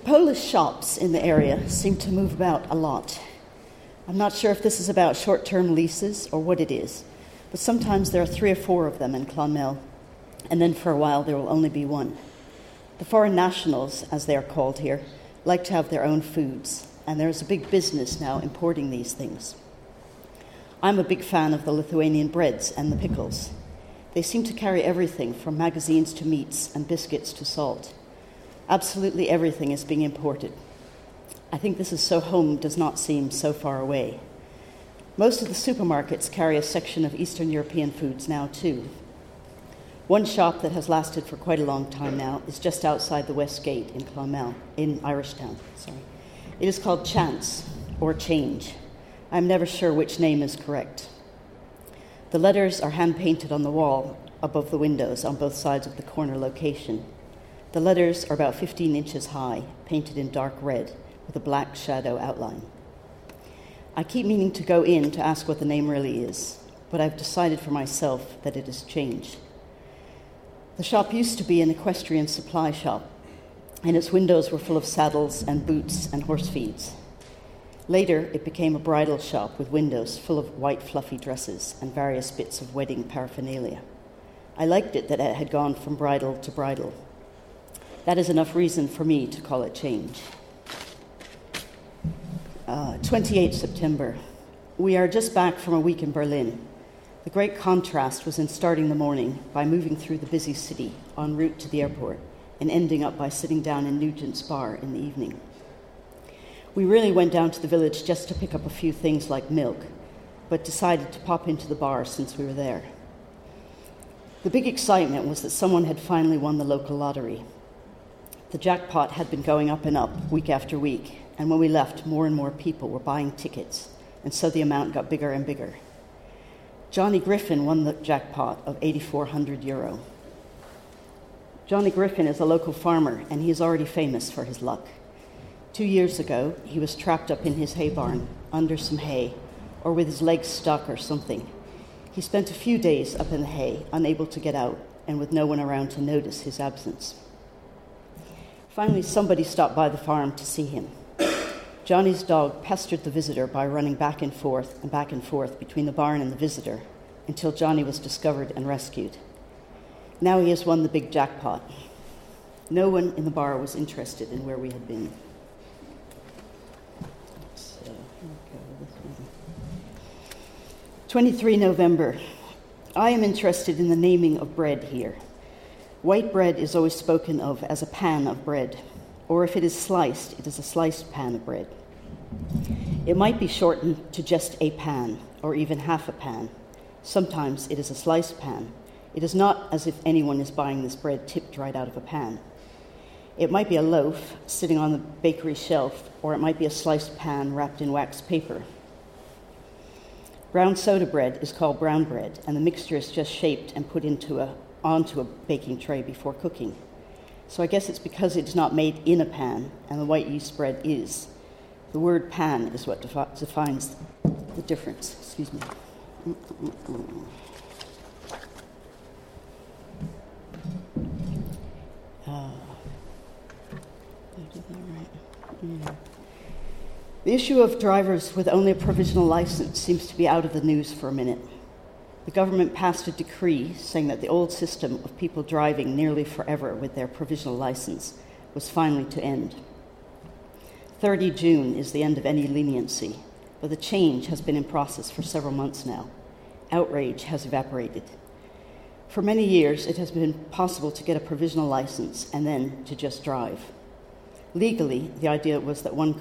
Polish shops in the area seem to move about a lot. I'm not sure if this is about short-term leases or what it is, but sometimes there are 3 or 4 of them in Clonmel, and then for a while there will only be one. The foreign nationals, as they are called here, like to have their own foods, and there is a big business now importing these things. I'm a big fan of the Lithuanian breads and the pickles. They seem to carry everything from magazines to meats and biscuits to salt. Absolutely everything is being imported. I think this is so home does not seem so far away. Most of the supermarkets carry a section of Eastern European foods now too. One shop that has lasted for quite a long time now is just outside the West Gate in Clonmel, in Irishtown. It is called Chance, or Change. I'm never sure which name is correct. The letters are hand-painted on the wall above the windows on both sides of the corner location. The letters are about 15 inches high, painted in dark red, with a black shadow outline. I keep meaning to go in to ask what the name really is, but I've decided for myself that it is Change. The shop used to be an equestrian supply shop, and its windows were full of saddles and boots and horse feeds. Later, it became a bridal shop with windows full of white fluffy dresses and various bits of wedding paraphernalia. I liked it that it had gone from bridal to bridal. That is enough reason for me to call it Change. 28 September. We are just back from a week in Berlin. The great contrast was in starting the morning by moving through the busy city en route to the airport and ending up by sitting down in Nugent's bar in the evening. We really went down to the village just to pick up a few things like milk, but decided to pop into the bar since we were there. The big excitement was that someone had finally won the local lottery. The jackpot had been going up and up week after week, and when we left, more and more people were buying tickets, and so the amount got bigger and bigger. Johnny Griffin won the jackpot of €8,400. Johnny Griffin is a local farmer, and he is already famous for his luck. 2 years ago, he was trapped up in his hay barn, under some hay, or with his legs stuck or something. He spent a few days up in the hay, unable to get out, and with no one around to notice his absence. Finally, somebody stopped by the farm to see him. Johnny's dog pestered the visitor by running back and forth between the barn and the visitor until Johnny was discovered and rescued. Now he has won the big jackpot. No one in the bar was interested in where we had been. 23 November. I am interested in the naming of bread here. White bread is always spoken of as a pan of bread, or if it is sliced, it is a sliced pan of bread. It might be shortened to just a pan, or even half a pan. Sometimes it is a sliced pan. It is not as if anyone is buying this bread tipped right out of a pan. It might be a loaf sitting on the bakery shelf, or it might be a sliced pan wrapped in wax paper. Brown soda bread is called brown bread, and the mixture is just shaped and put onto a baking tray before cooking. So I guess it's because it's not made in a pan, and the white yeast bread is. The word pan is what defines the difference. Excuse me. The issue of drivers with only a provisional license seems to be out of the news for a minute. The government passed a decree saying that the old system of people driving nearly forever with their provisional license was finally to end. 30 June is the end of any leniency, but the change has been in process for several months now. Outrage has evaporated. For many years, it has been possible to get a provisional license and then to just drive. Legally, the idea was that one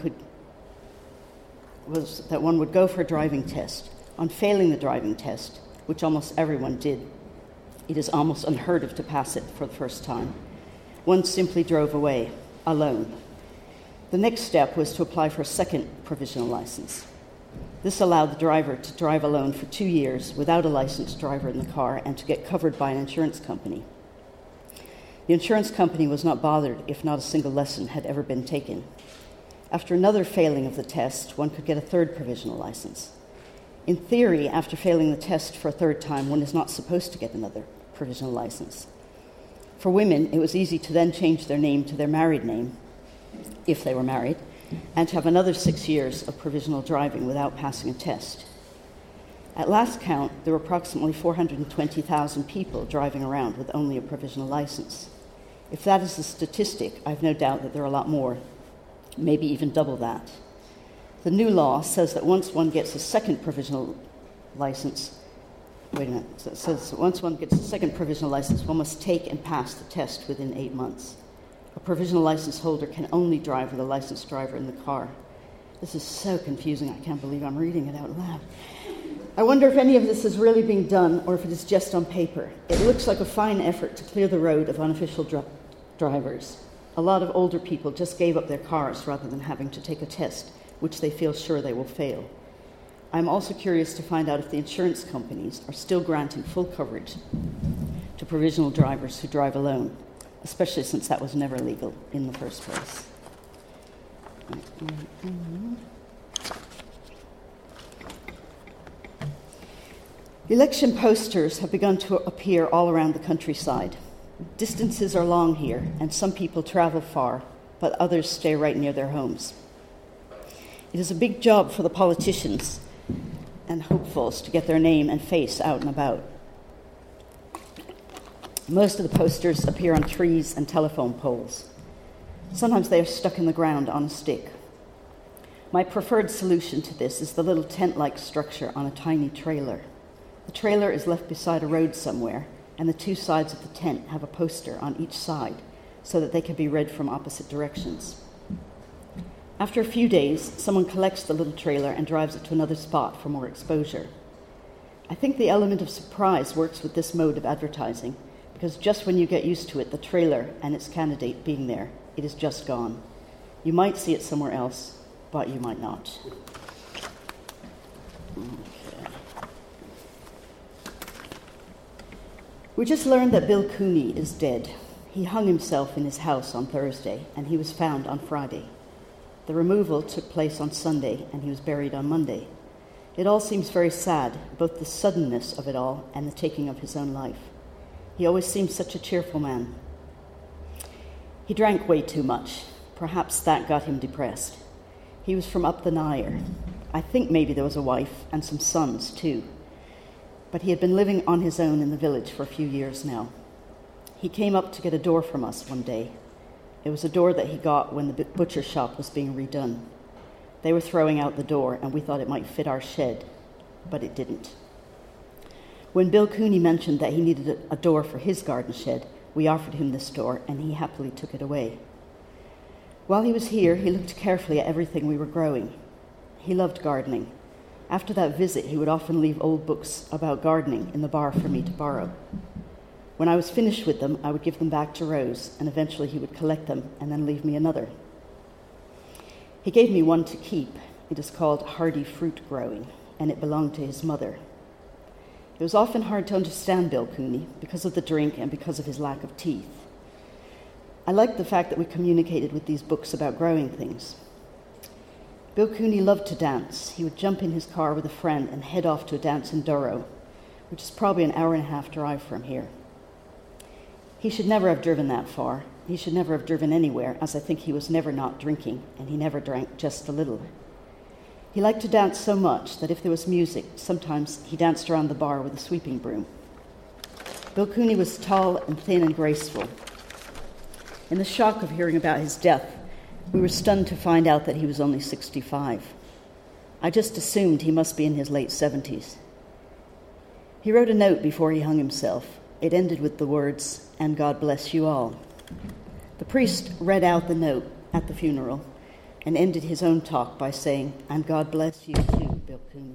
would go for a driving test. On failing the driving test, which almost everyone did, it is almost unheard of to pass it for the first time. One simply drove away, alone. The next step was to apply for a second provisional license. This allowed the driver to drive alone for 2 years without a licensed driver in the car and to get covered by an insurance company. The insurance company was not bothered if not a single lesson had ever been taken. After another failing of the test, one could get a third provisional license. In theory, after failing the test for a third time, one is not supposed to get another provisional license. For women, it was easy to then change their name to their married name. if they were married, and to have another 6 years of provisional driving without passing a test. At last count, there were approximately 420,000 people driving around with only a provisional license. If that is the statistic, I have no doubt that there are a lot more, maybe even double that. The new law says that once one gets a second provisional license, it says that once one gets a second provisional license, one must take and pass the test within 8 months. A provisional license holder can only drive with a licensed driver in the car. This is so confusing, I can't believe I'm reading it out loud. I wonder if any of this is really being done or if it is just on paper. It looks like a fine effort to clear the road of unofficial drivers. A lot of older people just gave up their cars rather than having to take a test, which they feel sure they will fail. I'm also curious to find out if the insurance companies are still granting full coverage to provisional drivers who drive alone, especially since that was never legal in the first place. Election posters have begun to appear all around the countryside. Distances are long here, and some people travel far, but others stay right near their homes. It is a big job for the politicians and hopefuls to get their name and face out and about. Most of the posters appear on trees and telephone poles. Sometimes they are stuck in the ground on a stick. My preferred solution to this is the little tent-like structure on a tiny trailer. The trailer is left beside a road somewhere, and the two sides of the tent have a poster on each side so that they can be read from opposite directions. After a few days, someone collects the little trailer and drives it to another spot for more exposure. I think the element of surprise works with this mode of advertising, because just when you get used to it, the trailer and its candidate being there, it is just gone. You might see it somewhere else, but you might not. Okay. We just learned that Bill Cooney is dead. He hung himself in his house on Thursday, and he was found on Friday. The removal took place on Sunday, and he was buried on Monday. It all seems very sad, both the suddenness of it all and the taking of his own life. He always seemed such a cheerful man. He drank way too much. Perhaps that got him depressed. He was from up the Nire. I think maybe there was a wife and some sons, too. But he had been living on his own in the village for a few years now. He came up to get a door from us one day. It was a door that he got when the butcher shop was being redone. They were throwing out the door, and we thought it might fit our shed, but it didn't. When Bill Cooney mentioned that he needed a door for his garden shed, we offered him this door, and he happily took it away. While he was here, he looked carefully at everything we were growing. He loved gardening. After that visit, he would often leave old books about gardening in the bar for me to borrow. When I was finished with them, I would give them back to Rose, and eventually he would collect them and then leave me another. He gave me one to keep. It is called Hardy Fruit Growing, and it belonged to his mother. It was often hard to understand Bill Cooney because of the drink and because of his lack of teeth. I liked the fact that we communicated with these books about growing things. Bill Cooney loved to dance. He would jump in his car with a friend and head off to a dance in Durrow, which is probably an hour and a half drive from here. He should never have driven that far. He should never have driven anywhere, as I think he was never not drinking, and he never drank just a little. He liked to dance so much that if there was music, sometimes he danced around the bar with a sweeping broom. Bill Cooney was tall and thin and graceful. In the shock of hearing about his death, we were stunned to find out that he was only 65. I just assumed he must be in his late 70s. He wrote a note before he hung himself. It ended with the words, "And God bless you all." The priest read out the note at the funeral and ended his own talk by saying, "And God bless you too, Bill Cooney."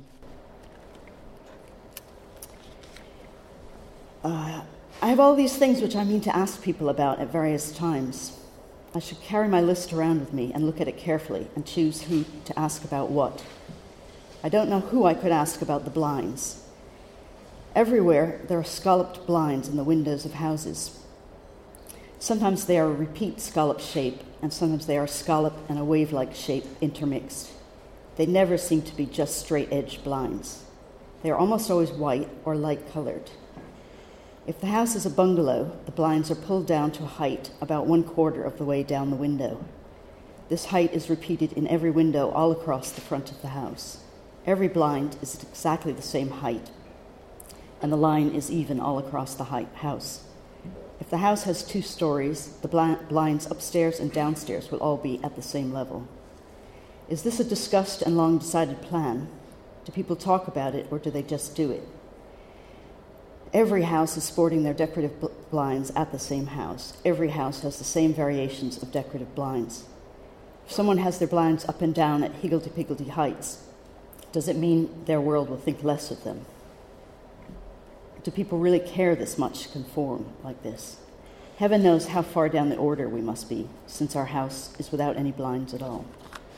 I have all these things which I mean to ask people about at various times. I should carry my list around with me and look at it carefully and choose who to ask about what. I don't know who I could ask about the blinds. Everywhere there are scalloped blinds in the windows of houses. Sometimes they are a repeat scallop shape, and sometimes they are a scallop and a wave-like shape intermixed. They never seem to be just straight-edged blinds. They are almost always white or light-colored. If the house is a bungalow, the blinds are pulled down to a height about 1/4 of the way down the window. This height is repeated in every window all across the front of the house. Every blind is at exactly the same height, and the line is even all across the house. If the house has 2 stories, the blinds upstairs and downstairs will all be at the same level. Is this a discussed and long-decided plan? Do people talk about it, or do they just do it? Every house is sporting their decorative blinds at the same house. Every house has the same variations of decorative blinds. If someone has their blinds up and down at higgledy-piggledy heights, does it mean their world will think less of them? Do people really care this much to conform like this? Heaven knows how far down the order we must be, since our house is without any blinds at all.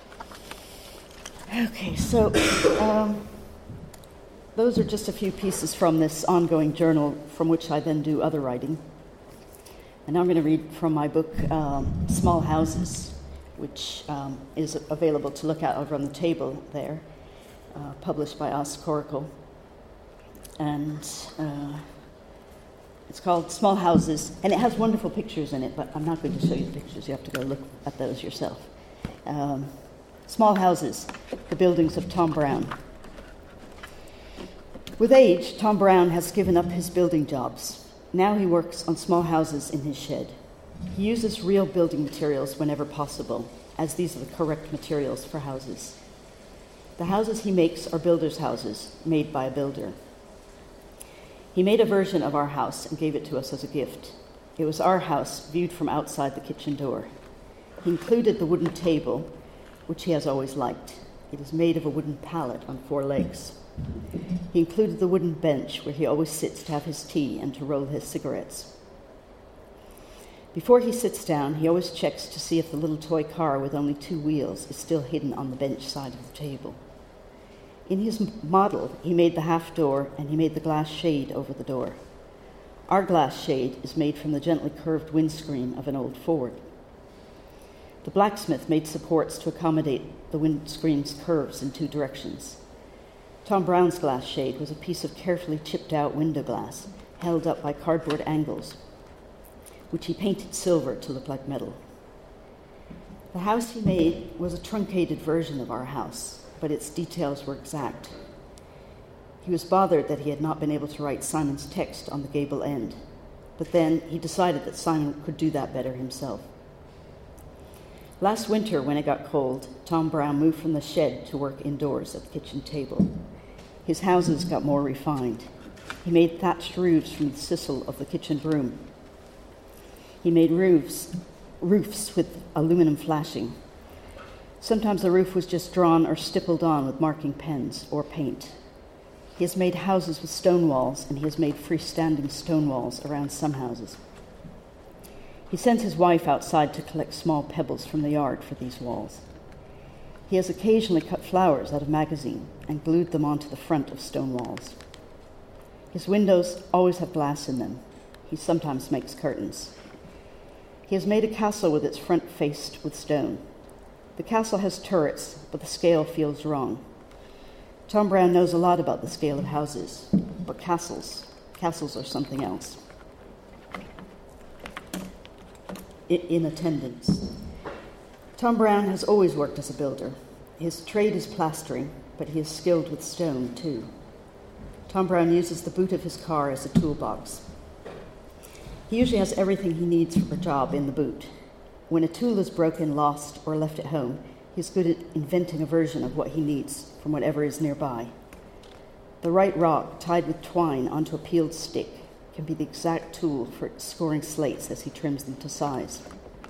Okay, so those are just a few pieces from this ongoing journal, from which I then do other writing. And now I'm going to read from my book, Small Houses, which is available to look at over on the table there, published by Os Coracle. And it's called Small Houses, and it has wonderful pictures in it, but I'm not going to show you the pictures. You have to go look at those yourself. Small Houses, the buildings of Tom Brown. With age, Tom Brown has given up his building jobs. Now he works on small houses in his shed. He uses real building materials whenever possible, as these are the correct materials for houses. The houses he makes are builders' houses, made by a builder. He made a version of our house and gave it to us as a gift. It was our house viewed from outside the kitchen door. He included the wooden table, which he has always liked. It is made of a wooden pallet on 4 legs. He included the wooden bench where he always sits to have his tea and to roll his cigarettes. Before he sits down, he always checks to see if the little toy car with only 2 wheels is still hidden on the bench side of the table. In his model, he made the half door and he made the glass shade over the door. Our glass shade is made from the gently curved windscreen of an old Ford. The blacksmith made supports to accommodate the windscreen's curves in 2 directions. Tom Brown's glass shade was a piece of carefully chipped out window glass held up by cardboard angles, which he painted silver to look like metal. The house he made was a truncated version of our house, but its details were exact. He was bothered that he had not been able to write Simon's text on the gable end, but then he decided that Simon could do that better himself. Last winter, when it got cold, Tom Brown moved from the shed to work indoors at the kitchen table. His houses got more refined. He made thatched roofs from the sisal of the kitchen broom. He made roofs with aluminum flashing. Sometimes the roof was just drawn or stippled on with marking pens or paint. He has made houses with stone walls, and he has made freestanding stone walls around some houses. He sends his wife outside to collect small pebbles from the yard for these walls. He has occasionally cut flowers out of magazine and glued them onto the front of stone walls. His windows always have glass in them. He sometimes makes curtains. He has made a castle with its front faced with stone. The castle has turrets, but the scale feels wrong. Tom Brown knows a lot about the scale of houses, but castles are something else. In attendance. Tom Brown has always worked as a builder. His trade is plastering, but he is skilled with stone too. Tom Brown uses the boot of his car as a toolbox. He usually has everything he needs for a job in the boot. When a tool is broken, lost, or left at home, he's good at inventing a version of what he needs from whatever is nearby. The right rock tied with twine onto a peeled stick can be the exact tool for scoring slates as he trims them to size.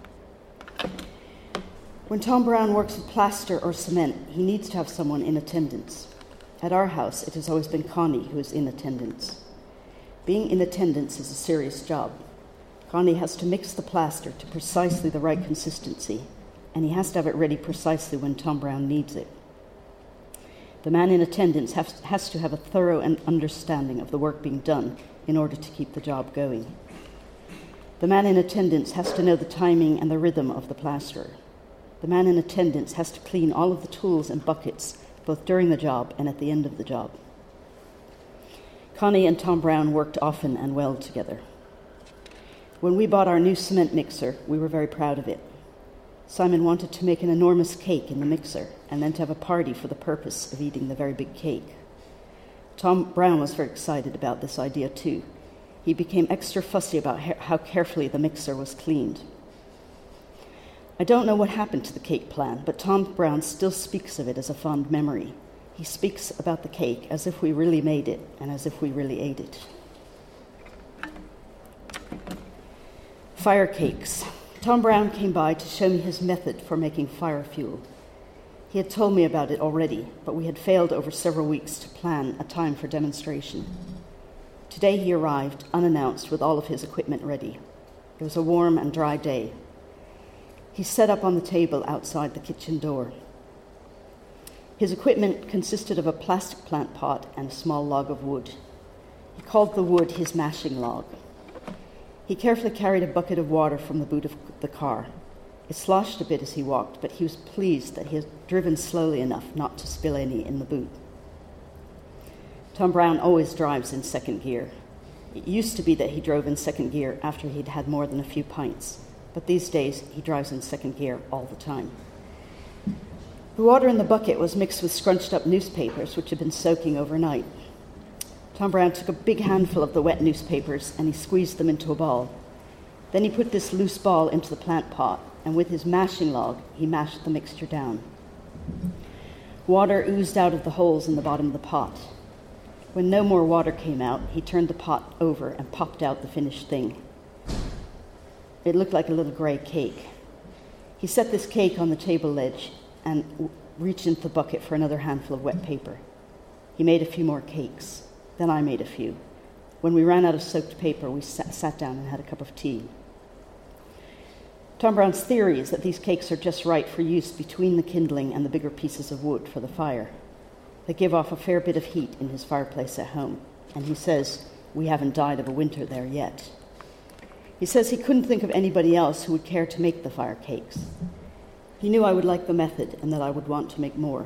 When Tom Brown works with plaster or cement, he needs to have someone in attendance. At our house, it has always been Connie who is in attendance. Being in attendance is a serious job. Connie has to mix the plaster to precisely the right consistency, and he has to have it ready precisely when Tom Brown needs it. The man in attendance has to have a thorough understanding of the work being done in order to keep the job going. The man in attendance has to know the timing and the rhythm of the plasterer. The man in attendance has to clean all of the tools and buckets, both during the job and at the end of the job. Connie and Tom Brown worked often and well together. When we bought our new cement mixer, we were very proud of it. Simon wanted to make an enormous cake in the mixer and then to have a party for the purpose of eating the very big cake. Tom Brown was very excited about this idea too. He became extra fussy about how carefully the mixer was cleaned. I don't know what happened to the cake plan, but Tom Brown still speaks of it as a fond memory. He speaks about the cake as if we really made it and as if we really ate it. Fire cakes. Tom Brown came by to show me his method for making fire fuel. He had told me about it already, but we had failed over several weeks to plan a time for demonstration. Today he arrived, unannounced, with all of his equipment ready. It was a warm and dry day. He set up on the table outside the kitchen door. His equipment consisted of a plastic plant pot and a small log of wood. He called the wood his mashing log. He carefully carried a bucket of water from the boot of the car. It sloshed a bit as he walked, but he was pleased that he had driven slowly enough not to spill any in the boot. Tom Brown always drives in second gear. It used to be that he drove in second gear after he'd had more than a few pints, but these days he drives in second gear all the time. The water in the bucket was mixed with scrunched up newspapers which had been soaking overnight. Tom Brown took a big handful of the wet newspapers and he squeezed them into a ball. Then he put this loose ball into the plant pot, and with his mashing log, he mashed the mixture down. Water oozed out of the holes in the bottom of the pot. When no more water came out, he turned the pot over and popped out the finished thing. It looked like a little gray cake. He set this cake on the table ledge and reached into the bucket for another handful of wet paper. He made a few more cakes. Then I made a few. When we ran out of soaked paper, we sat down and had a cup of tea. Tom Brown's theory is that these cakes are just right for use between the kindling and the bigger pieces of wood for the fire. They give off a fair bit of heat in his fireplace at home, and he says we haven't died of a winter there yet. He says he couldn't think of anybody else who would care to make the fire cakes. He knew I would like the method and that I would want to make more.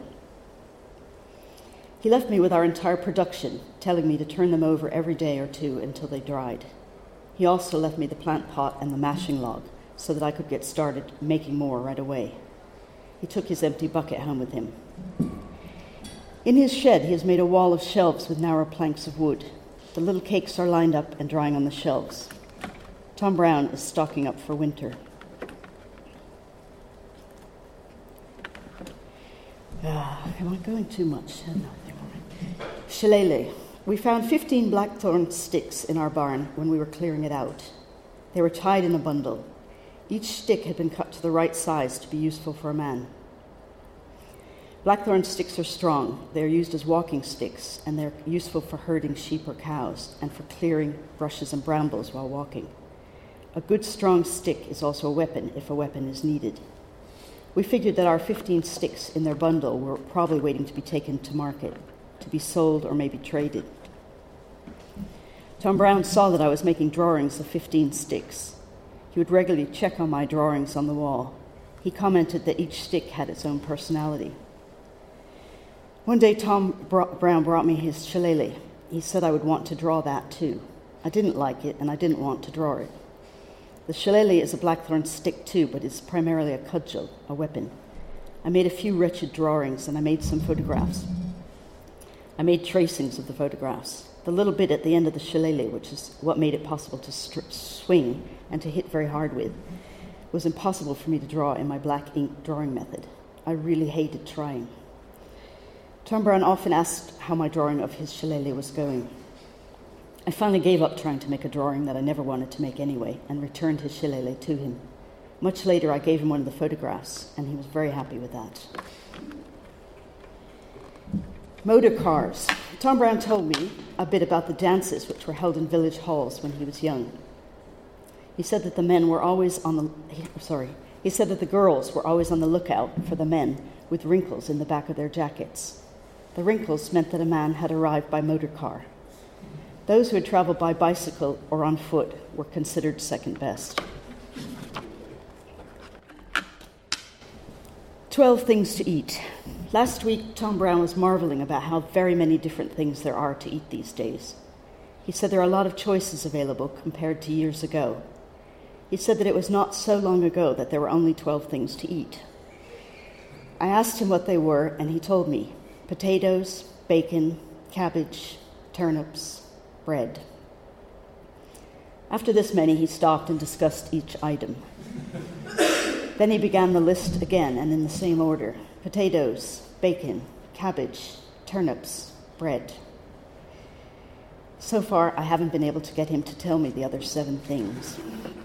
He left me with our entire production, telling me to turn them over every day or two until they dried. He also left me the plant pot and the mashing log, so that I could get started making more right away. He took his empty bucket home with him. In his shed, he has made a wall of shelves with narrow planks of wood. The little cakes are lined up and drying on the shelves. Tom Brown is stocking up for winter. Am I going too much? No. Shillelagh. We found 15 blackthorn sticks in our barn when we were clearing it out. They were tied in a bundle. Each stick had been cut to the right size to be useful for a man. Blackthorn sticks are strong. They are used as walking sticks, and they're useful for herding sheep or cows and for clearing brushes and brambles while walking. A good strong stick is also a weapon if a weapon is needed. We figured that our 15 sticks in their bundle were probably waiting to be taken to market, to be sold or maybe traded. Tom Brown saw that I was making drawings of 15 sticks. He would regularly check on my drawings on the wall. He commented that each stick had its own personality. One day Tom Brown brought me his shillelagh. He said I would want to draw that too. I didn't like it and I didn't want to draw it. The shillelagh is a blackthorn stick too, but it's primarily a cudgel, a weapon. I made a few wretched drawings and I made some photographs. I made tracings of the photographs. The little bit at the end of the shillelagh, which is what made it possible to swing and to hit very hard with, was impossible for me to draw in my black ink drawing method. I really hated trying. Tom Brown often asked how my drawing of his shillelagh was going. I finally gave up trying to make a drawing that I never wanted to make anyway and returned his shillelagh to him. Much later, I gave him one of the photographs, and he was very happy with that. Motor cars. Tom Brown told me a bit about the dances which were held in village halls when he was young. He said that the girls were always on the lookout for the men with wrinkles in the back of their jackets. The wrinkles meant that a man had arrived by motor car. Those who had traveled by bicycle or on foot were considered second best. 12 things to eat. Last week, Tom Brown was marveling about how very many different things there are to eat these days. He said there are a lot of choices available compared to years ago. He said that it was not so long ago that there were only 12 things to eat. I asked him what they were, and he told me: potatoes, bacon, cabbage, turnips, bread. After this many, he stopped and discussed each item. Then he began the list again, and in the same order: potatoes, bacon, cabbage, turnips, bread. So far, I haven't been able to get him to tell me the other 7 things.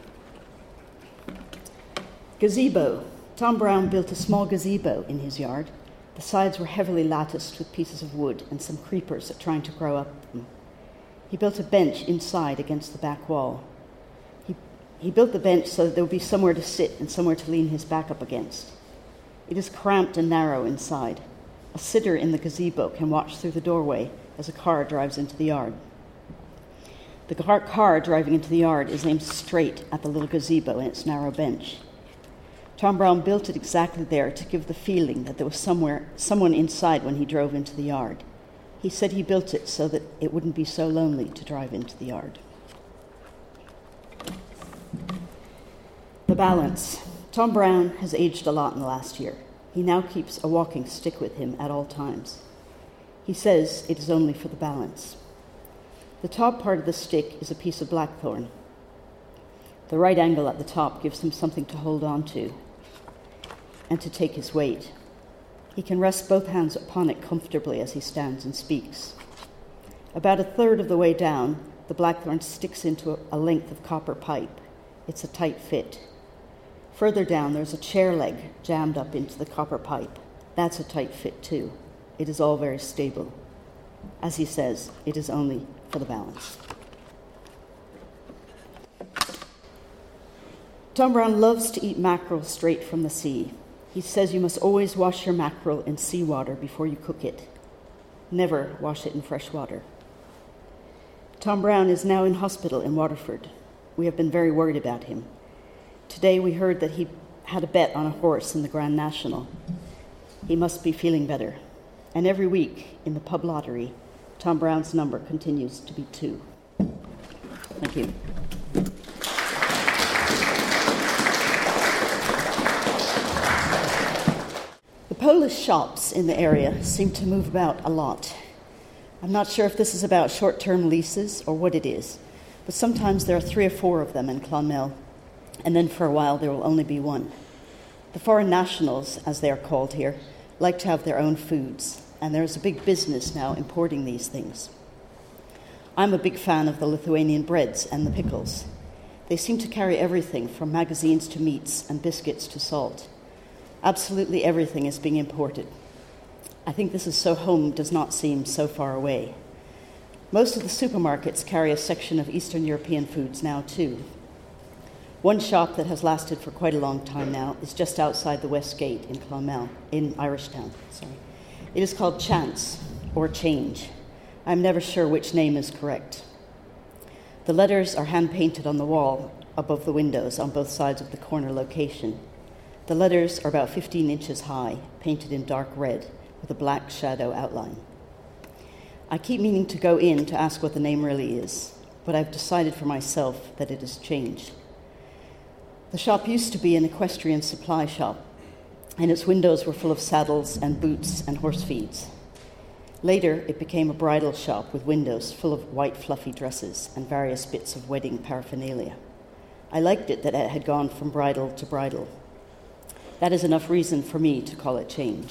Gazebo. Tom Brown built a small gazebo in his yard. The sides were heavily latticed with pieces of wood and some creepers trying to grow up them. He built a bench inside against the back wall. He built the bench so that there would be somewhere to sit and somewhere to lean his back up against. It is cramped and narrow inside. A sitter in the gazebo can watch through the doorway as a car drives into the yard. The car driving into the yard is aimed straight at the little gazebo and its narrow bench. Tom Brown built it exactly there to give the feeling that there was someone inside when he drove into the yard. He said he built it so that it wouldn't be so lonely to drive into the yard. The balance. Tom Brown has aged a lot in the last year. He now keeps a walking stick with him at all times. He says it is only for the balance. The top part of the stick is a piece of blackthorn. The right angle at the top gives him something to hold on to and to take his weight. He can rest both hands upon it comfortably as he stands and speaks. About a third of the way down, the blackthorn sticks into a length of copper pipe. It's a tight fit. Further down, there's a chair leg jammed up into the copper pipe. That's a tight fit too. It is all very stable. As he says, it is only for the balance. Tom Brown loves to eat mackerel straight from the sea. He says you must always wash your mackerel in seawater before you cook it. Never wash it in fresh water. Tom Brown is now in hospital in Waterford. We have been very worried about him. Today we heard that he had a bet on a horse in the Grand National. He must be feeling better. And every week in the pub lottery, Tom Brown's number continues to be 2. Thank you. The Polish shops in the area seem to move about a lot. I'm not sure if this is about short-term leases or what it is, but sometimes there are 3 or 4 of them in Clonmel, and then for a while there will only be 1. The foreign nationals, as they are called here, like to have their own foods, and there is a big business now importing these things. I'm a big fan of the Lithuanian breads and the pickles. They seem to carry everything from magazines to meats and biscuits to salt. Absolutely everything is being imported. I think this is so home does not seem so far away. Most of the supermarkets carry a section of Eastern European foods now too. One shop that has lasted for quite a long time now is just outside the West Gate in Clonmel, in Irishtown. It is called Chance, or Change. I'm never sure which name is correct. The letters are hand-painted on the wall above the windows on both sides of the corner location. The letters are about 15 inches high, painted in dark red, with a black shadow outline. I keep meaning to go in to ask what the name really is, but I've decided for myself that it is Change. The shop used to be an equestrian supply shop, and its windows were full of saddles and boots and horse feeds. Later, it became a bridal shop with windows full of white fluffy dresses and various bits of wedding paraphernalia. I liked it that it had gone from bridal to bridal. That is enough reason for me to call it Change.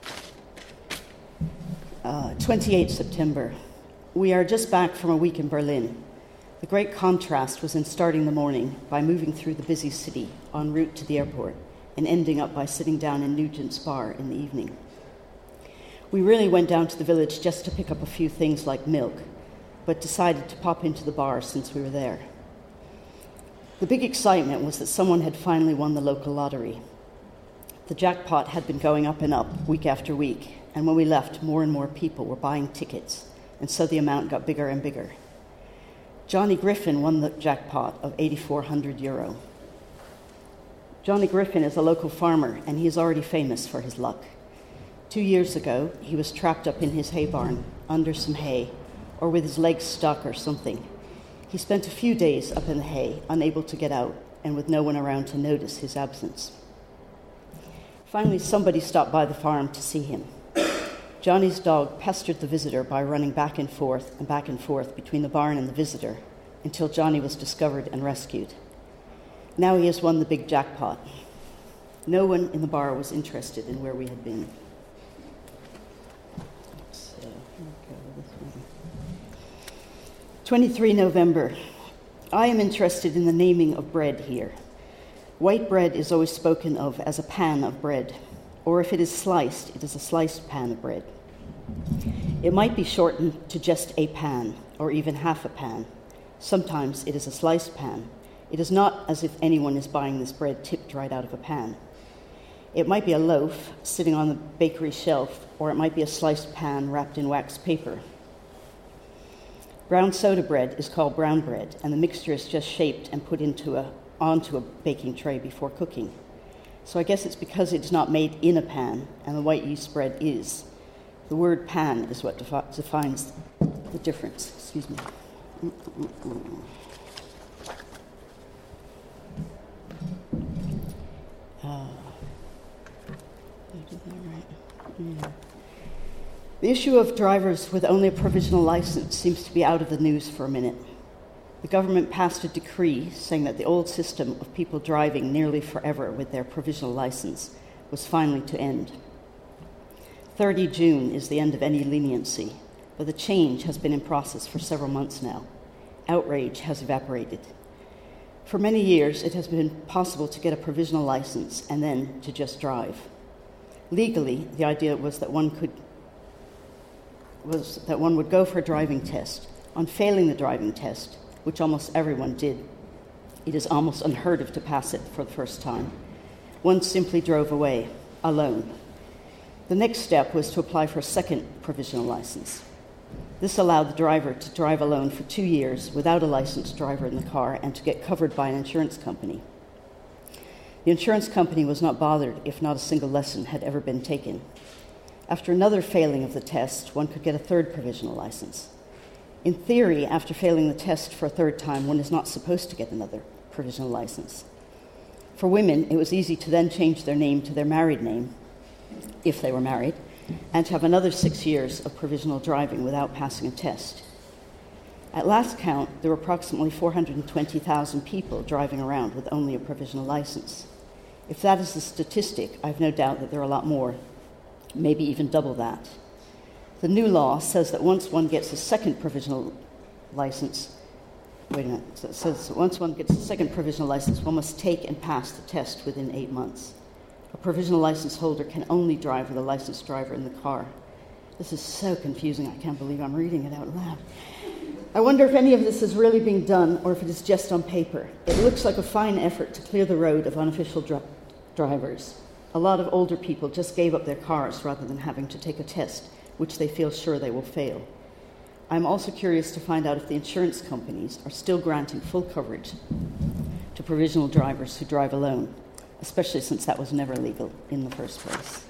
28 September. We are just back from a week in Berlin. The great contrast was in starting the morning by moving through the busy city en route to the airport and ending up by sitting down in Nugent's bar in the evening. We really went down to the village just to pick up a few things like milk, but decided to pop into the bar since we were there. The big excitement was that someone had finally won the local lottery. The jackpot had been going up and up week after week, and when we left, more and more people were buying tickets, and so the amount got bigger and bigger. Johnny Griffin won the jackpot of €8,400. Johnny Griffin is a local farmer, and he is already famous for his luck. 2 years ago, he was trapped up in his hay barn, under some hay, or with his legs stuck or something. He spent a few days up in the hay, unable to get out, and with no one around to notice his absence. Finally, somebody stopped by the farm to see him. Johnny's dog pestered the visitor by running back and forth between the barn and the visitor until Johnny was discovered and rescued. Now he has won the big jackpot. No one in the bar was interested in where we had been. So, 23 November. I am interested in the naming of bread here. White bread is always spoken of as a pan of bread, or if it is sliced, it is a sliced pan of bread. It might be shortened to just a pan, or even half a pan. Sometimes it is a sliced pan. It is not as if anyone is buying this bread tipped right out of a pan. It might be a loaf sitting on the bakery shelf, or it might be a sliced pan wrapped in wax paper. Brown soda bread is called brown bread, and the mixture is just shaped and put onto a baking tray before cooking. So I guess it's because it's not made in a pan, and the white yeast bread is. The word pan is what defines the difference. Excuse me. The issue of drivers with only a provisional license seems to be out of the news for a minute. The government passed a decree saying that the old system of people driving nearly forever with their provisional license was finally to end. 30 June is the end of any leniency, but the change has been in process for several months now. Outrage has evaporated. For many years, it has been possible to get a provisional license and then to just drive. Legally, the idea was that one would go for a driving test. On failing the driving test, which almost everyone did, it is almost unheard of to pass it for the first time. One simply drove away, alone. The next step was to apply for a second provisional license. This allowed the driver to drive alone for 2 years without a licensed driver in the car and to get covered by an insurance company. The insurance company was not bothered if not a single lesson had ever been taken. After another failing of the test, one could get a third provisional license. In theory, after failing the test for a third time, one is not supposed to get another provisional license. For women, it was easy to then change their name to their married name, if they were married, and to have another 6 years of provisional driving without passing a test. At last count, there were approximately 420,000 people driving around with only a provisional license. If that is the statistic, I have no doubt that there are a lot more, maybe even double that. The new law says that once one gets a second provisional license, it says that once one gets a second provisional license, one must take and pass the test within 8 months. A provisional license holder can only drive with a licensed driver in the car. This is so confusing, I can't believe I'm reading it out loud. I wonder if any of this is really being done or if it is just on paper. It looks like a fine effort to clear the road of unofficial drivers. A lot of older people just gave up their cars rather than having to take a test, which they feel sure they will fail. I'm also curious to find out if the insurance companies are still granting full coverage to provisional drivers who drive alone, especially since that was never legal in the first place.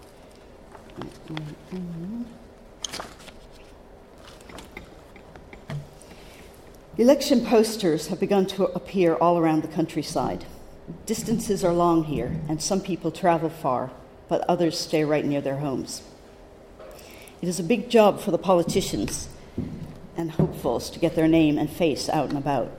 Election posters have begun to appear all around the countryside. Distances are long here, and some people travel far, but others stay right near their homes. It is a big job for the politicians and hopefuls to get their name and face out and about.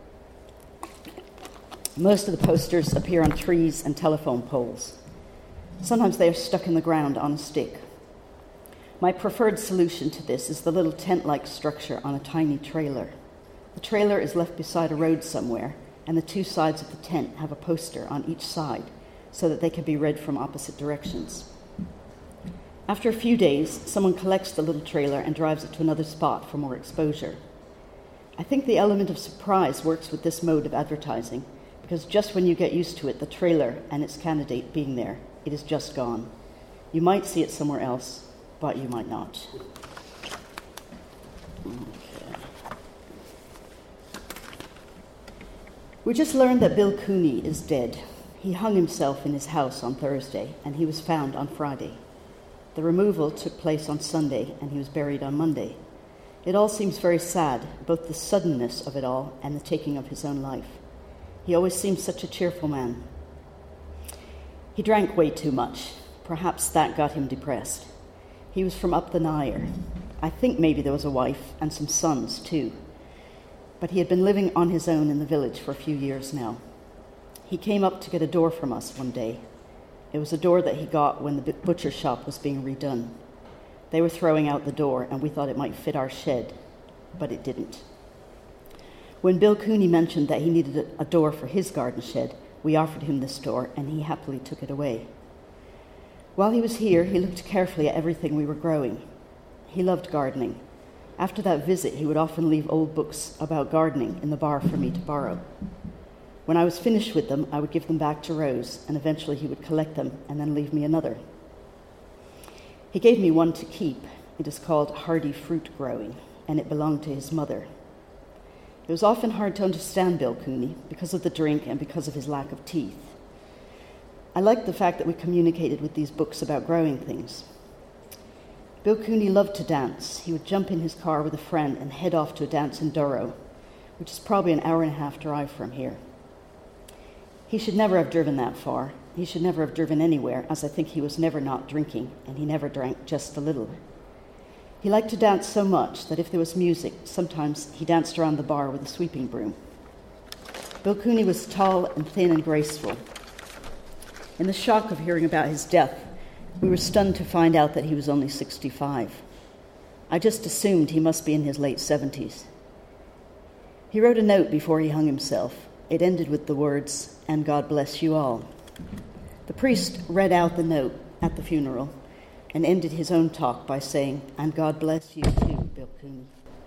Most of the posters appear on trees and telephone poles. Sometimes they are stuck in the ground on a stick. My preferred solution to this is the little tent-like structure on a tiny trailer. The trailer is left beside a road somewhere, and the two sides of the tent have a poster on each side so that they can be read from opposite directions. After a few days, someone collects the little trailer and drives it to another spot for more exposure. I think the element of surprise works with this mode of advertising, because just when you get used to it, the trailer and its candidate being there, it is just gone. You might see it somewhere else, but you might not. We just learned that Bill Cooney is dead. He hung himself in his house on Thursday, and he was found on Friday. The removal took place on Sunday, and he was buried on Monday. It all seems very sad, both the suddenness of it all and the taking of his own life. He always seemed such a cheerful man. He drank way too much. Perhaps that got him depressed. He was from up the Nire. I think maybe there was a wife and some sons too. But he had been living on his own in the village for a few years now. He came up to get a door from us one day. It was a door that he got when the butcher shop was being redone. They were throwing out the door, and we thought it might fit our shed, but it didn't. When Bill Cooney mentioned that he needed a door for his garden shed, we offered him this door, and he happily took it away. While he was here, he looked carefully at everything we were growing. He loved gardening. After that visit, he would often leave old books about gardening in the bar for me to borrow. When I was finished with them, I would give them back to Rose, and eventually he would collect them and then leave me another. He gave me one to keep. It is called Hardy Fruit Growing, and it belonged to his mother. It was often hard to understand Bill Cooney because of the drink and because of his lack of teeth. I liked the fact that we communicated with these books about growing things. Bill Cooney loved to dance. He would jump in his car with a friend and head off to a dance in Durrow, which is probably an hour and a half drive from here. He should never have driven that far. He should never have driven anywhere, as I think he was never not drinking, and he never drank just a little. He liked to dance so much that if there was music, sometimes he danced around the bar with a sweeping broom. Bill Cooney was tall and thin and graceful. In the shock of hearing about his death, we were stunned to find out that he was only 65. I just assumed he must be in his late 70s. He wrote a note before he hung himself. It ended with the words, "And God bless you all." The priest read out the note at the funeral and ended his own talk by saying, "And God bless you too, Bill Cooney."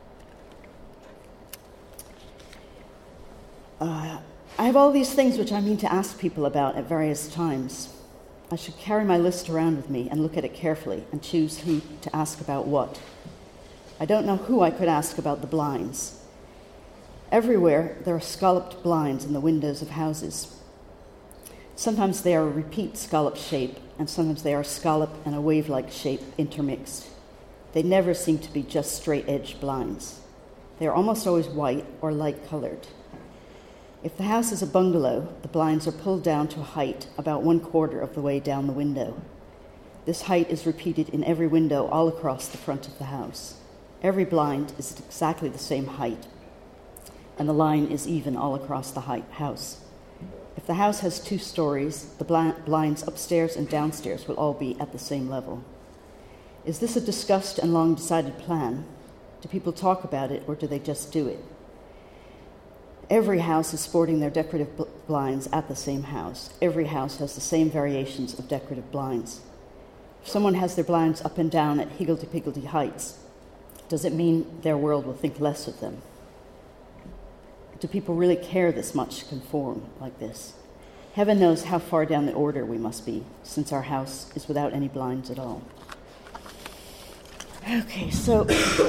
I have all these things which I mean to ask people about at various times. I should carry my list around with me and look at it carefully and choose who to ask about what. I don't know who I could ask about the blinds. Everywhere there are scalloped blinds in the windows of houses. Sometimes they are a repeat scallop shape, and sometimes they are a scallop and a wave-like shape intermixed. They never seem to be just straight-edged blinds. They are almost always white or light-colored. If the house is a bungalow, the blinds are pulled down to a height about 1/4 of the way down the window. This height is repeated in every window all across the front of the house. Every blind is at exactly the same height, and the line is even all across the house. If the house has 2 stories, the blinds upstairs and downstairs will all be at the same level. Is this a discussed and long-decided plan? Do people talk about it, or do they just do it? Every house is sporting their decorative blinds at the same house. Every house has the same variations of decorative blinds. If someone has their blinds up and down at higgledy-piggledy heights, does it mean their world will think less of them? Do people really care this much to conform like this? Heaven knows how far down the order we must be, since our house is without any blinds at all. Okay, so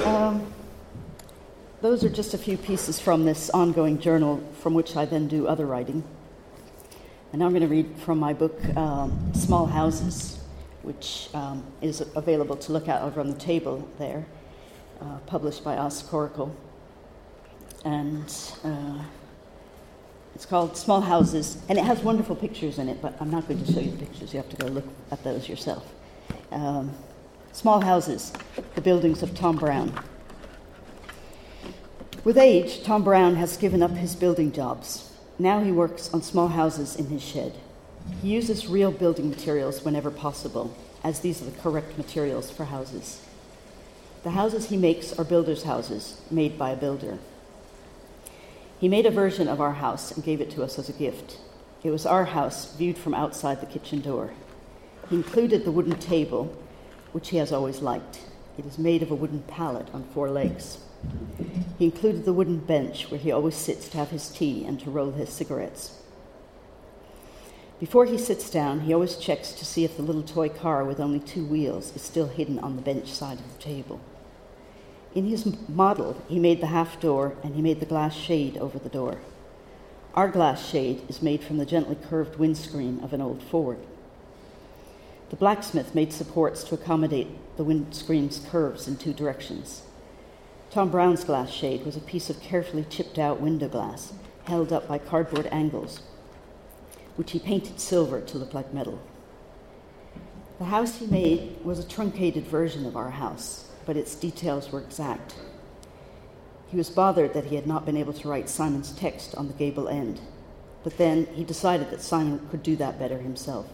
those are just a few pieces from this ongoing journal, from which I then do other writing. And now I'm going to read from my book, Small Houses, which is available to look at over on the table there, published by Os Coracle. And it's called Small Houses, and it has wonderful pictures in it, but I'm not going to show you the pictures. You have to go look at those yourself. Small Houses, the buildings of Tom Brown. With age, Tom Brown has given up his building jobs. Now he works on small houses in his shed. He uses real building materials whenever possible, as these are the correct materials for houses. The houses he makes are builders' houses, made by a builder. He made a version of our house and gave it to us as a gift. It was our house viewed from outside the kitchen door. He included the wooden table, which he has always liked. It is made of a wooden pallet on 4 legs. He included the wooden bench where he always sits to have his tea and to roll his cigarettes. Before he sits down, he always checks to see if the little toy car with only 2 wheels is still hidden on the bench side of the table. In his model, he made the half door and he made the glass shade over the door. Our glass shade is made from the gently curved windscreen of an old Ford. The blacksmith made supports to accommodate the windscreen's curves in 2 directions. Tom Brown's glass shade was a piece of carefully chipped out window glass, held up by cardboard angles, which he painted silver to look like metal. The house he made was a truncated version of our house, but its details were exact. He was bothered that he had not been able to write Simon's text on the gable end, but then he decided that Simon could do that better himself.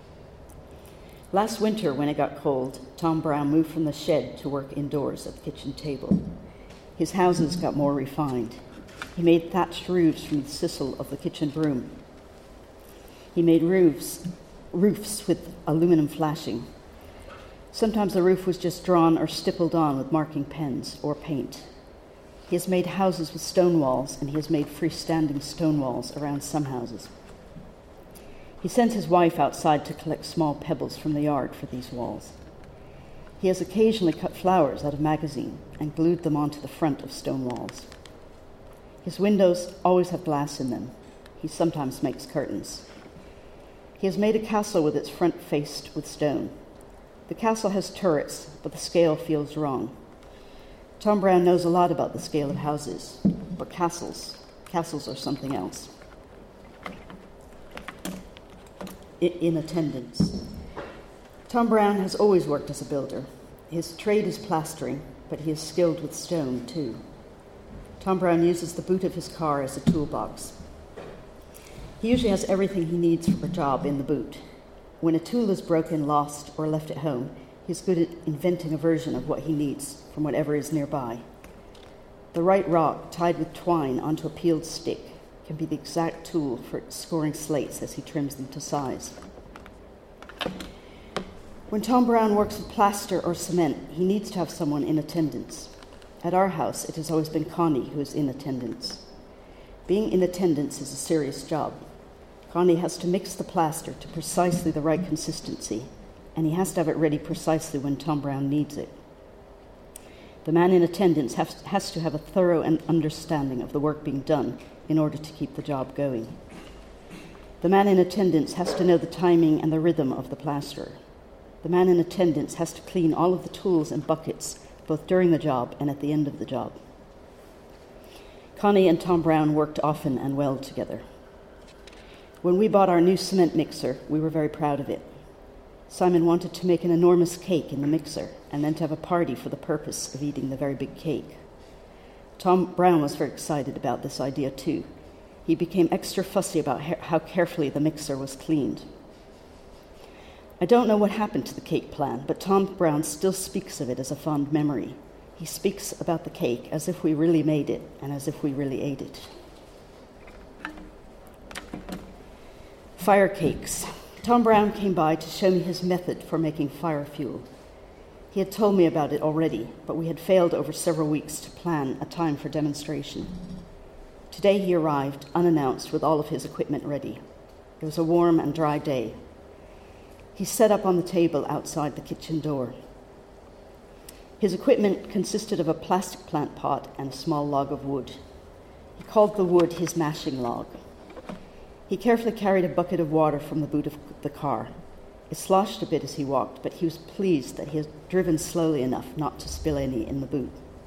Last winter, when it got cold, Tom Brown moved from the shed to work indoors at the kitchen table. His houses got more refined. He made thatched roofs from the sisal of the kitchen broom. He made roofs with aluminum flashing. Sometimes the roof was just drawn or stippled on with marking pens or paint. He has made houses with stone walls, and he has made freestanding stone walls around some houses. He sends his wife outside to collect small pebbles from the yard for these walls. He has occasionally cut flowers out of magazine and glued them onto the front of stone walls. His windows always have glass in them. He sometimes makes curtains. He has made a castle with its front faced with stone. The castle has turrets, but the scale feels wrong. Tom Brown knows a lot about the scale of houses, but castles are something else. In attendance. Tom Brown has always worked as a builder. His trade is plastering, but he is skilled with stone too. Tom Brown uses the boot of his car as a toolbox. He usually has everything he needs for a job in the boot. When a tool is broken, lost, or left at home, he's good at inventing a version of what he needs from whatever is nearby. The right rock tied with twine onto a peeled stick can be the exact tool for scoring slates as he trims them to size. When Tom Brown works with plaster or cement, he needs to have someone in attendance. At our house, it has always been Connie who is in attendance. Being in attendance is a serious job. Connie has to mix the plaster to precisely the right consistency, and he has to have it ready precisely when Tom Brown needs it. The man in attendance has to have a thorough understanding of the work being done in order to keep the job going. The man in attendance has to know the timing and the rhythm of the plasterer. The man in attendance has to clean all of the tools and buckets, both during the job and at the end of the job. Connie and Tom Brown worked often and well together. When we bought our new cement mixer, we were very proud of it. Simon wanted to make an enormous cake in the mixer and then to have a party for the purpose of eating the very big cake. Tom Brown was very excited about this idea too. He became extra fussy about how carefully the mixer was cleaned. I don't know what happened to the cake plan, but Tom Brown still speaks of it as a fond memory. He speaks about the cake as if we really made it and as if we really ate it. Fire cakes. Tom Brown came by to show me his method for making fire fuel. He had told me about it already, but we had failed over several weeks to plan a time for demonstration. Today he arrived, unannounced, with all of his equipment ready. It was a warm and dry day. He set up on the table outside the kitchen door. His equipment consisted of a plastic plant pot and a small log of wood. He called the wood his mashing log. He carefully carried a bucket of water from the boot of the car. It sloshed a bit as he walked, but he was pleased that he had driven slowly enough not to spill any in the boot.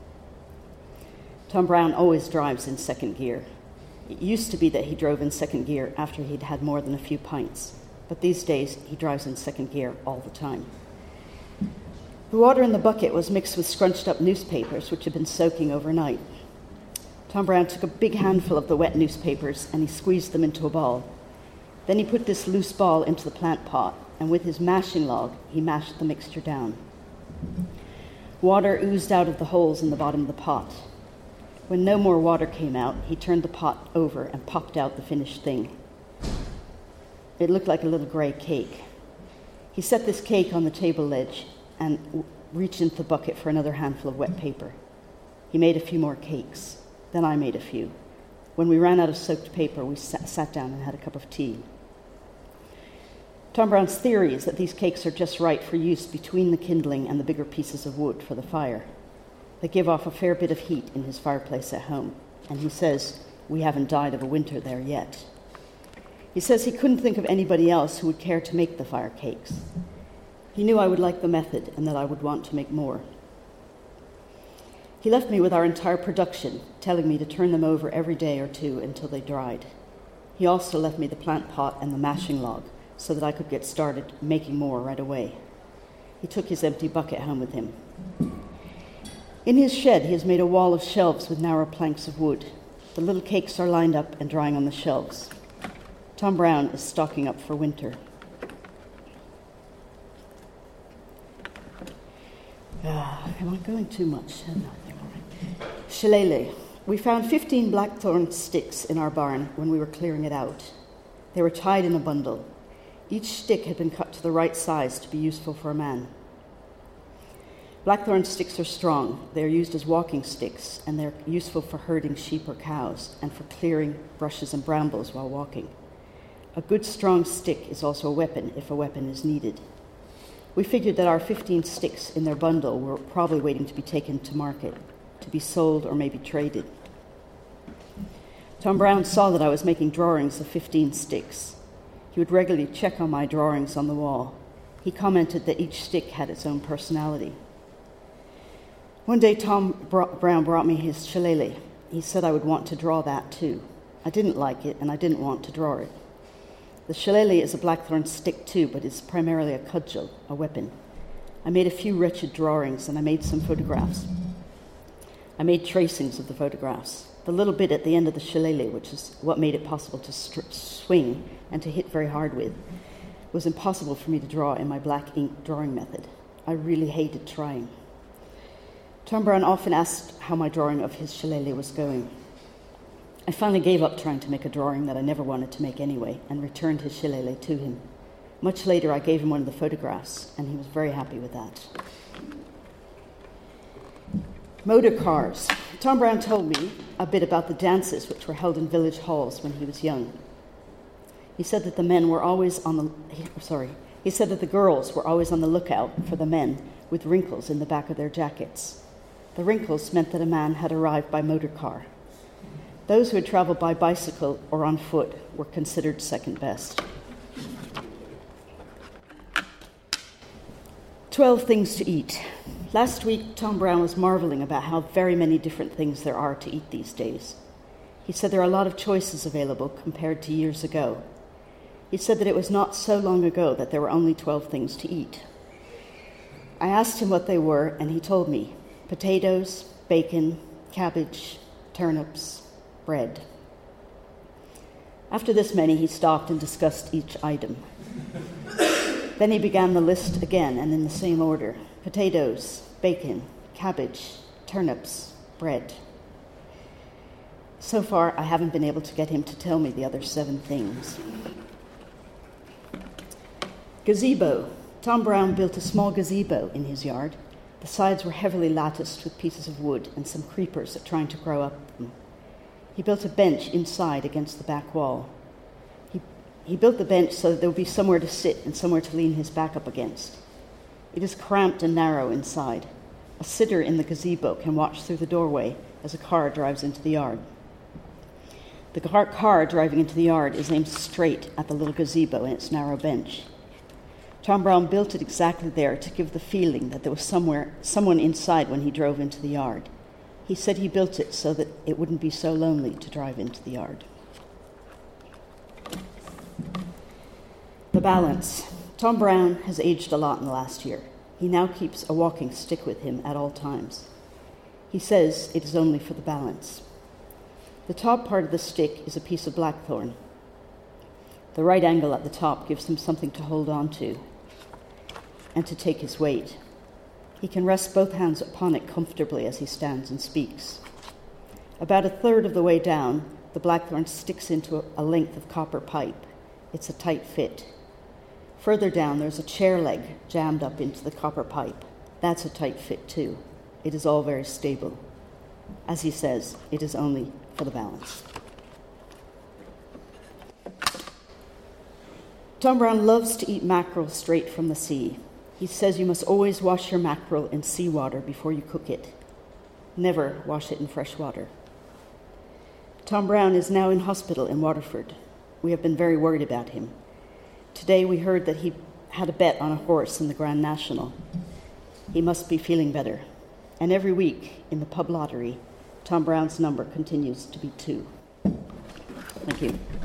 Tom Brown always drives in second gear. It used to be that he drove in second gear after he'd had more than a few pints, but these days he drives in second gear all the time. The water in the bucket was mixed with scrunched up newspapers which had been soaking overnight. Tom Brown took a big handful of the wet newspapers and he squeezed them into a ball. Then he put this loose ball into the plant pot, and with his mashing log, he mashed the mixture down. Water oozed out of the holes in the bottom of the pot. When no more water came out, he turned the pot over and popped out the finished thing. It looked like a little gray cake. He set this cake on the table ledge and reached into the bucket for another handful of wet paper. He made a few more cakes. Then I made a few. When we ran out of soaked paper, we sat down and had a cup of tea. Tom Brown's theory is that these cakes are just right for use between the kindling and the bigger pieces of wood for the fire. They give off a fair bit of heat in his fireplace at home, and he says we haven't died of a winter there yet. He says he couldn't think of anybody else who would care to make the fire cakes. He knew I would like the method and that I would want to make more. He left me with our entire production, telling me to turn them over every day or two until they dried. He also left me the plant pot and the mashing log so that I could get started making more right away. He took his empty bucket home with him. In his shed, he has made a wall of shelves with narrow planks of wood. The little cakes are lined up and drying on the shelves. Tom Brown is stocking up for winter. Am I going too much? Shillelagh. We found 15 blackthorn sticks in our barn when we were clearing it out. They were tied in a bundle. Each stick had been cut to the right size to be useful for a man. Blackthorn sticks are strong. They are used as walking sticks, and they're useful for herding sheep or cows and for clearing brushes and brambles while walking. A good strong stick is also a weapon if a weapon is needed. We figured that our 15 sticks in their bundle were probably waiting to be taken to market, to be sold or maybe traded. Tom Brown saw that I was making drawings of 15 sticks. He would regularly check on my drawings on the wall. He commented that each stick had its own personality. One day Tom Brown brought me his shillelagh. He said I would want to draw that too. I didn't like it and I didn't want to draw it. The shillelagh is a blackthorn stick too, but it's primarily a cudgel, a weapon. I made a few wretched drawings and I made some photographs. I made tracings of the photographs. The little bit at the end of the shillelagh, which is what made it possible to swing and to hit very hard with, was impossible for me to draw in my black ink drawing method. I really hated trying. Tom Brown often asked how my drawing of his shillelagh was going. I finally gave up trying to make a drawing that I never wanted to make anyway and returned his shillelagh to him. Much later, I gave him one of the photographs, and he was very happy with that. Motor cars. Tom Brown told me a bit about the dances which were held in village halls when he was young. He said that the girls were always on the lookout for the men with wrinkles in the back of their jackets. The wrinkles meant that a man had arrived by motor car. Those who had traveled by bicycle or on foot were considered second best. 12 things to eat. Last week, Tom Brown was marveling about how very many different things there are to eat these days. He said there are a lot of choices available compared to years ago. He said that it was not so long ago that there were only 12 things to eat. I asked him what they were, and he told me: potatoes, bacon, cabbage, turnips, bread. After this many, he stopped and discussed each item. Then he began the list again, and in the same order: potatoes, bacon, cabbage, turnips, bread. So far, I haven't been able to get him to tell me the other 7 things. Gazebo. Tom Brown built a small gazebo in his yard. The sides were heavily latticed with pieces of wood and some creepers trying to grow up them. He built a bench inside against the back wall. He built the bench so that there would be somewhere to sit and somewhere to lean his back up against. It is cramped and narrow inside. A sitter in the gazebo can watch through the doorway as a car drives into the yard. The car driving into the yard is aimed straight at the little gazebo and its narrow bench. Tom Brown built it exactly there to give the feeling that there was someone inside when he drove into the yard. He said he built it so that it wouldn't be so lonely to drive into the yard. The balance. Tom Brown has aged a lot in the last year. He now keeps a walking stick with him at all times. He says it is only for the balance. The top part of the stick is a piece of blackthorn. The right angle at the top gives him something to hold on to and to take his weight. He can rest both hands upon it comfortably as he stands and speaks. About a third of the way down, the blackthorn sticks into a length of copper pipe. It's a tight fit. Further down, there's a chair leg jammed up into the copper pipe. That's a tight fit too. It is all very stable. As he says, it is only for the balance. Tom Brown loves to eat mackerel straight from the sea. He says you must always wash your mackerel in seawater before you cook it. Never wash it in fresh water. Tom Brown is now in hospital in Waterford. We have been very worried about him. Today we heard that he had a bet on a horse in the Grand National. He must be feeling better. And every week in the pub lottery, Tom Brown's number continues to be 2. Thank you.